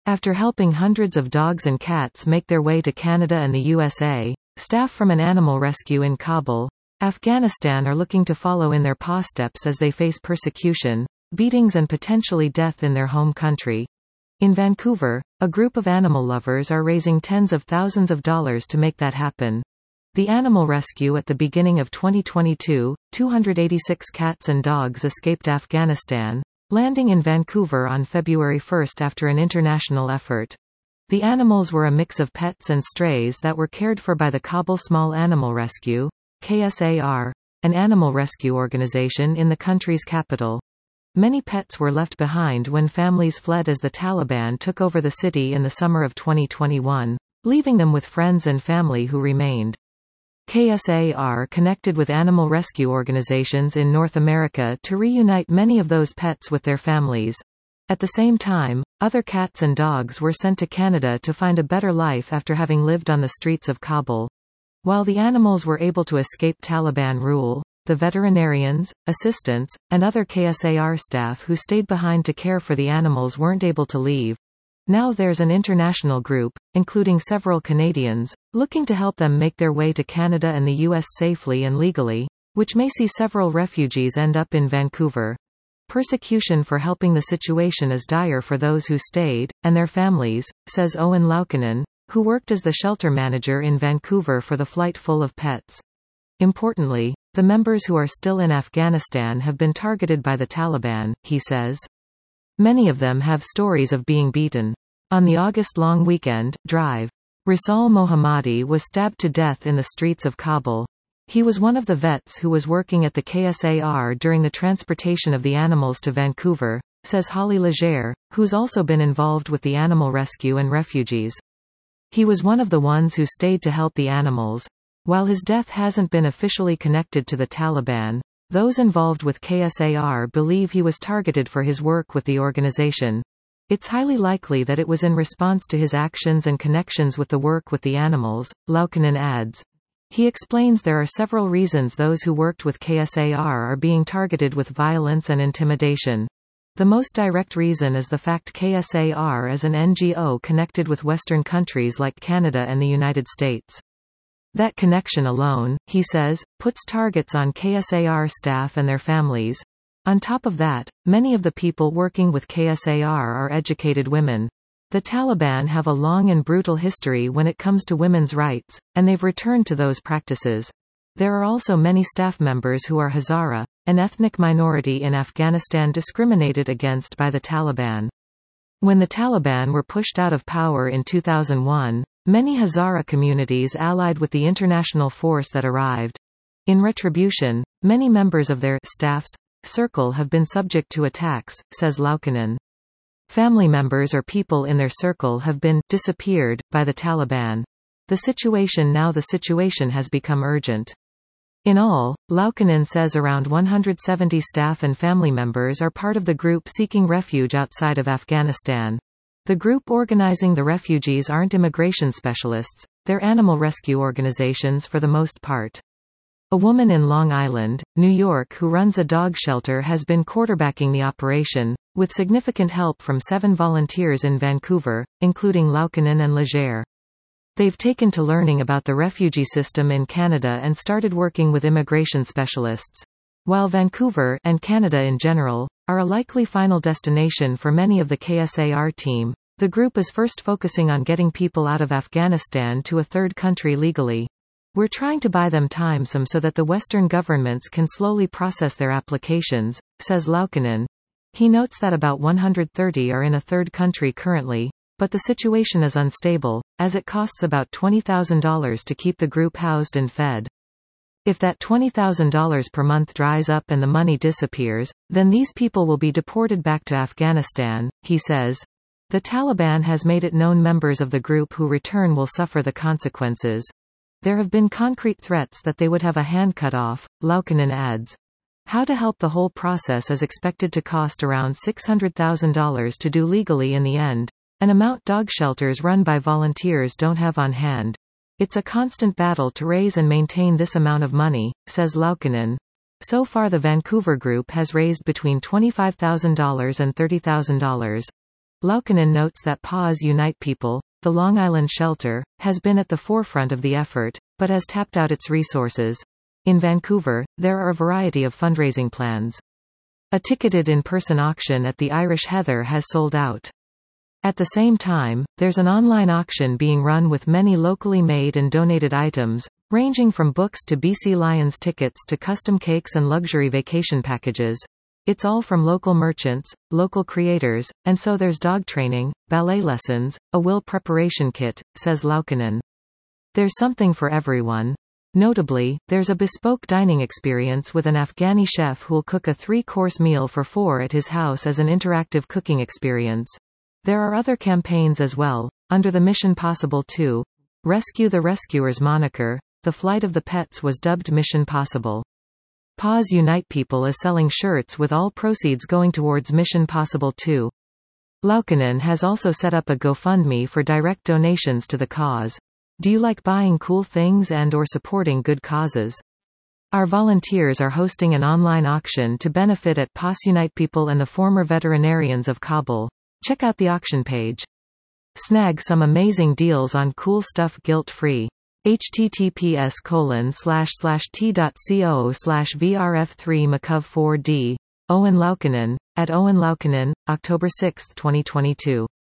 After helping hundreds of dogs and cats make their way to Canada and the USA, staff from an animal rescue in Kabul, Afghanistan are looking to follow in their footsteps as they face persecution, beatings and potentially death in their home country. In Vancouver, a group of animal lovers are raising tens of thousands of dollars to make that happen. The animal rescue at the beginning of 2022, 286 cats and dogs escaped Afghanistan, landing in Vancouver on February 1 after an international effort. The animals were a mix of pets and strays that were cared for by the Kabul Small Animal Rescue, KSAR, an animal rescue organization in the country's capital. Many pets were left behind when families fled as the Taliban took over the city in the summer of 2021, leaving them with friends and family who remained. KSAR connected with animal rescue organizations in North America to reunite many of those pets with their families. At the same time, other cats and dogs were sent to Canada to find a better life after having lived on the streets of Kabul. While the animals were able to escape Taliban rule, the veterinarians, assistants, and other KSAR staff who stayed behind to care for the animals weren't able to leave. Now there's an international group, including several Canadians, looking to help them make their way to Canada and the US safely and legally, which may see several refugees end up in Vancouver. Persecution for helping the situation is dire for those who stayed, and their families, says Owen Laukkanen, who worked as the shelter manager in Vancouver for the Flight Full of Pets. Importantly, the members who are still in Afghanistan have been targeted by the Taliban, he says. Many of them have stories of being beaten. On the August-long weekend drive, Risal Mohammadi was stabbed to death in the streets of Kabul. He was one of the vets who was working at the KSAR during the transportation of the animals to Vancouver, says Holly Legere, who's also been involved with the animal rescue and refugees. He was one of the ones who stayed to help the animals. While his death hasn't been officially connected to the Taliban, those involved with KSAR believe he was targeted for his work with the organization. It's highly likely that it was in response to his actions and connections with the work with the animals, Laukkanen adds. He explains there are several reasons those who worked with KSAR are being targeted with violence and intimidation. The most direct reason is the fact KSAR is an NGO connected with Western countries like Canada and the United States. That connection alone, he says, puts targets on KSAR staff and their families. On top of that, many of the people working with KSAR are educated women. The Taliban have a long and brutal history when it comes to women's rights, and they've returned to those practices. There are also many staff members who are Hazara, an ethnic minority in Afghanistan discriminated against by the Taliban. When the Taliban were pushed out of power in 2001, many Hazara communities allied with the international force that arrived. In retribution, many members of their staff's circle have been subject to attacks, says Laukkanen. Family members or people in their circle have been disappeared by the Taliban. The situation has become urgent. In all, Laukkanen says around 170 staff and family members are part of the group seeking refuge outside of Afghanistan. The group organizing the refugees aren't immigration specialists, they're animal rescue organizations for the most part. A woman in Long Island, New York who runs a dog shelter has been quarterbacking the operation, with significant help from 7 volunteers in Vancouver, including Laukkanen and Legere. They've taken to learning about the refugee system in Canada and started working with immigration specialists. While Vancouver, and Canada in general, are a likely final destination for many of the KSAR team, the group is first focusing on getting people out of Afghanistan to a third country legally. We're trying to buy them time so that the Western governments can slowly process their applications, says Laukkanen. He notes that about 130 are in a third country currently, but the situation is unstable, as it costs about $20,000 to keep the group housed and fed. If that $20,000 per month dries up and the money disappears, then these people will be deported back to Afghanistan, he says. The Taliban has made it known members of the group who return will suffer the consequences. There have been concrete threats that they would have a hand cut off, Laukkanen adds. How to help the whole process is expected to cost around $600,000 to do legally in the end, an amount dog shelters run by volunteers don't have on hand. It's a constant battle to raise and maintain this amount of money, says Laukkanen. So far the Vancouver group has raised between $25,000 and $30,000. Laukkanen notes that Paws Unite People, the Long Island shelter, has been at the forefront of the effort, but has tapped out its resources. In Vancouver, there are a variety of fundraising plans. A ticketed in-person auction at the Irish Heather has sold out. At the same time, there's an online auction being run with many locally made and donated items, ranging from books to BC Lions tickets to custom cakes and luxury vacation packages. It's all from local merchants, local creators, and so there's dog training, ballet lessons, a will preparation kit, says Laukkanen. There's something for everyone. Notably, there's a bespoke dining experience with an Afghani chef who'll cook a 3-course meal for 4 at his house as an interactive cooking experience. There are other campaigns as well. Under the Mission Possible 2, Rescue the Rescuers moniker, the flight of the pets was dubbed Mission Possible. Paws Unite People is selling shirts with all proceeds going towards Mission Possible 2. Laukkanen has also set up a GoFundMe for direct donations to the cause. Do you like buying cool things and/or supporting good causes? Our volunteers are hosting an online auction to benefit at Paws Unite People and the former veterinarians of Kabul. Check out the auction page. Snag some amazing deals on cool stuff guilt-free. https://t.co/vrf3mcov4d. Owen Laukkanen, at Owen Laukkanen, October 6, 2022.